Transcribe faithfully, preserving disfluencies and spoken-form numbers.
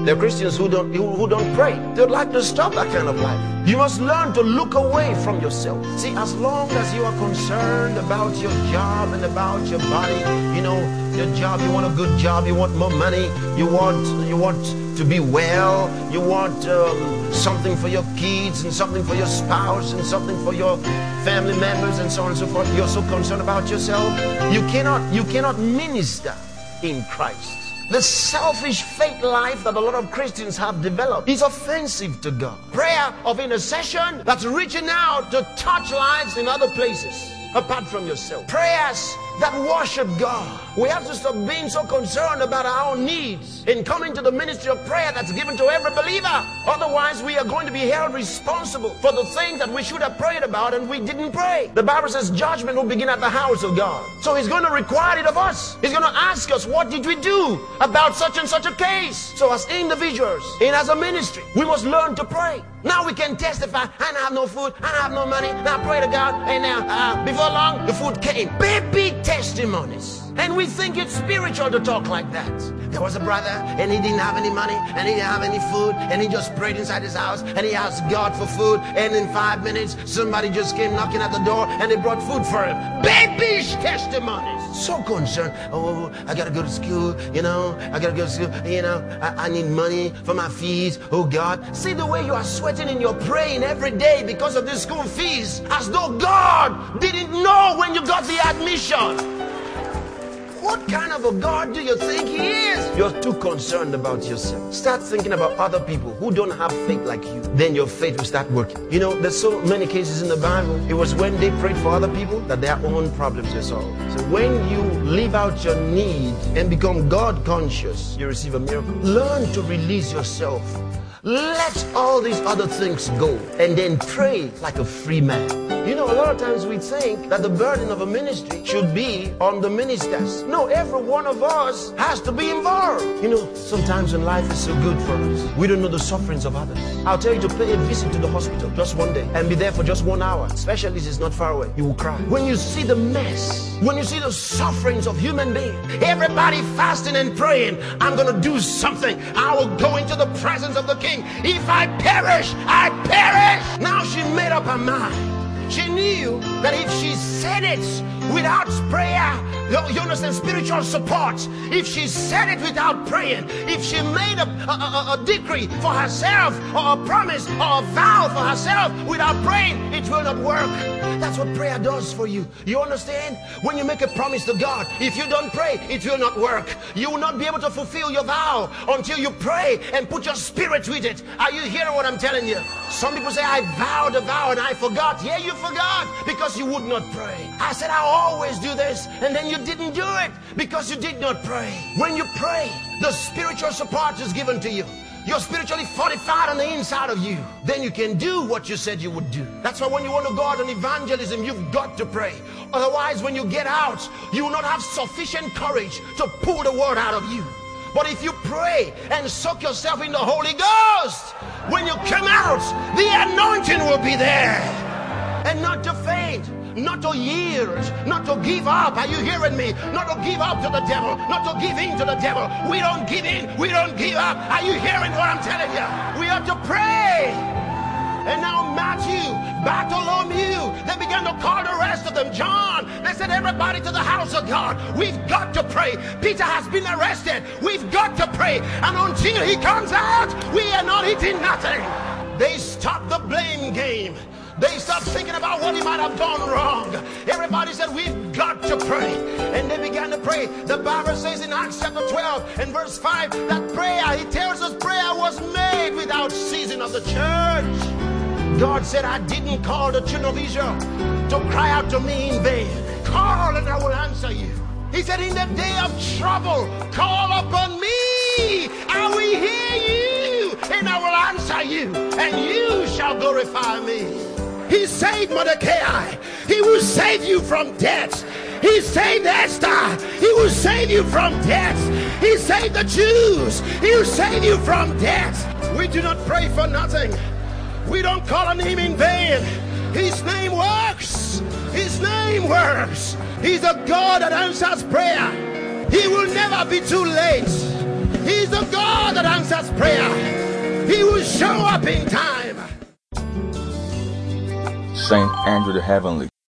There are Christians who don't, who, who don't pray. They'd like to stop that kind of life. You must learn to look away from yourself. See, as long as you are concerned about your job and about your body, you know, your job, you want a good job, you want more money, you want, you want to be well, you want um, something for your kids and something for your spouse and something for your family members and so on and so forth. You're so concerned about yourself. You cannot, you cannot minister in Christ. The selfish faith life that a lot of Christians have developed is offensive to God. Prayer of intercession that's reaching out to touch lives in other places apart from yourself. Prayers that worship God. We have to stop being so concerned about our needs and coming to the ministry of prayer that's given to every believer. Otherwise, we are going to be held responsible for the things that we should have prayed about and we didn't pray. The Bible says judgment will begin at the house of God. So He's going to require it of us. He's going to ask us, what did we do about such and such a case? So as individuals and as a ministry, we must learn to pray. Now we can testify, I have no food, I have no money, now pray to God, and now uh, before long the food came. Baby testimonies. And we think it's spiritual to talk like that. There was a brother and he didn't have any money and he didn't have any food and he just prayed inside his house and he asked God for food, and in five minutes somebody just came knocking at the door and they brought food for him. Babyish testimonies. So concerned. Oh, I gotta go to school, you know, I gotta go to school, you know, I, I need money for my fees. Oh God. See the way you are sweating and you're praying every day because of this school fees, as though God didn't know when you got the admission. What kind of a God do you think He is? You're too concerned about yourself. Start thinking about other people who don't have faith like you. Then your faith will start working. You know, there's so many cases in the Bible. It was when they prayed for other people that their own problems were solved. So when you leave out your need and become God conscious, you receive a miracle. Learn to release yourself. Let all these other things go and then pray like a free man. You know, a lot of times we think that the burden of a ministry should be on the ministers. No, every one of us has to be involved. You know, sometimes when life is so good for us, we don't know the sufferings of others. I'll tell you to pay a visit to the hospital just one day and be there for just one hour. Specialist is not far away. You will cry. When you see the mess, when you see the sufferings of human beings, everybody fasting and praying, I'm going to do something. I will go into the presence of the King. If I perish, I perish. Now she made up her mind. She knew that if she said it without prayer, you understand, spiritual support, if she said it without praying, if she made a, a, a, a decree for herself or a promise or a vow for herself without praying, it will not work. That's what prayer does for you. You understand? When you make a promise to God, if you don't pray, it will not work. You will not be able to fulfill your vow until you pray and put your spirit with it. Are you hearing what I'm telling you? Some people say, I vowed a vow and I forgot. Yeah, you forgot because you would not pray. I said, I'll always do this, and then you didn't do it because you did not pray. When you pray, the spiritual support is given to you. You're spiritually fortified on the inside of you. Then you can do what you said you would do. That's why when you want to go out on evangelism, you've got to pray. Otherwise, when you get out, you will not have sufficient courage to pull the word out of you. But if you pray and soak yourself in the Holy Ghost, when you come out, the anointing will be there. And not to faint, not to yield, not to give up. Are you hearing me? Not to give up to the devil, not to give in to the devil. We don't give in, we don't give up. Are you hearing what I'm telling you? We have to pray. And now Matthew, Bartholomew, they began to call the rest of them. John, they said, everybody to the house of God. We've got to pray. Peter has been arrested. We've got to pray. And until he comes out, we are not eating nothing. They stopped the blame game. They stopped thinking about what he might have done wrong. Everybody said, we've got to pray. And they began to pray. The Bible says in Acts chapter twelve and verse five that prayer, he tells us prayer was made without ceasing of the church. God said, I didn't call the children of Israel to cry out to me in vain. Call and I will answer you. He said, in the day of trouble, call upon me. I will hear you and I will answer you, and you shall glorify me. He saved Mordecai. He will save you from death. He saved Esther. He will save you from death. He saved the Jews. He will save you from death. We do not pray for nothing. We don't call on him in vain. His name works. His name works. He's a God that answers prayer. He will never be too late. He's the God that answers answers prayer. He will show up in time. Saint Andrew the Heavenly.